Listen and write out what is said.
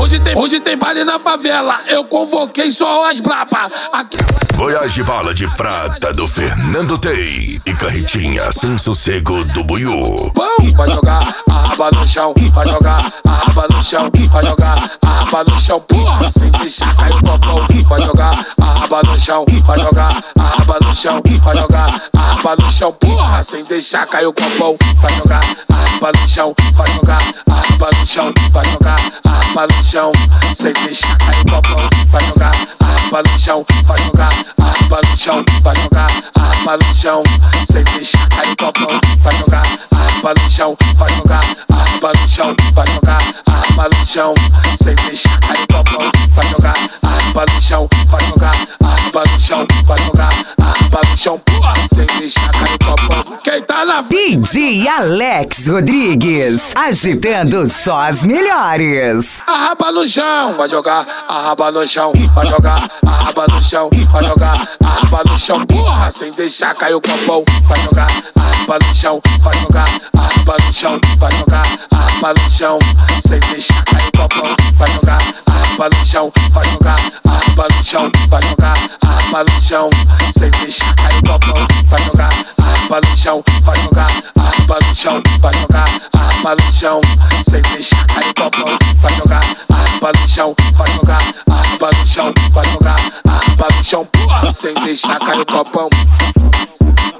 Hoje tem baile na favela, eu convoquei só as braba. Voyage Bala de Prata do Fernando Tei e Carretinha Sem Sossego do Buiú. Vai jogar a raba no chão, vai jogar a raba no chão, vai jogar a raba no chão, porra, sem deixar cair o copão. Vai jogar a raba no chão, vai jogar a raba no chão, vai jogar a raba no chão, porra, sem deixar cair o copão. Vai jogar a raba no chão, vai jogar a raba no chão, vai jogar a raba no chão, sem deixar cair o copão. Vai jogar a raba no chão, vai jogar a raba no chão, vai jogar a raba no chão, sem deixar cair o copão. Vai jogar a raba no chão, vai jogar a raba no chão, vai jogar a raba no chão, sem deixar cair o copão. Vai jogar a raba no chão, vai jogar a raba no chão, vai jogar a raba no chão, porra, sem deixar cair o copão. Quem tá na DJ Alex Rodrigues, agitando só as melhores. A raba no chão, vai jogar a raba no chão, vai jogar a raba no chão, vai jogar a raba no chão, porra, sem deixar cair o copão. Vai jogar a raba no chão, vai jogar a raba no chão, vai jogar a raba no chão, sem deixar cair o copão. Vai jogar a raba no chão, vai jogar a raba no chão, vai jogar a raba no chão, sem deixar cair o copão. Vai jogar a raba no chão, vai jogar a raba no chão, vai jogar a raba no chão, sem deixar cair o copão. Vai jogar a raba no chão, vai jogar a raba no chão, vai jogar a raba no chão, porra, sem deixar cair o copão.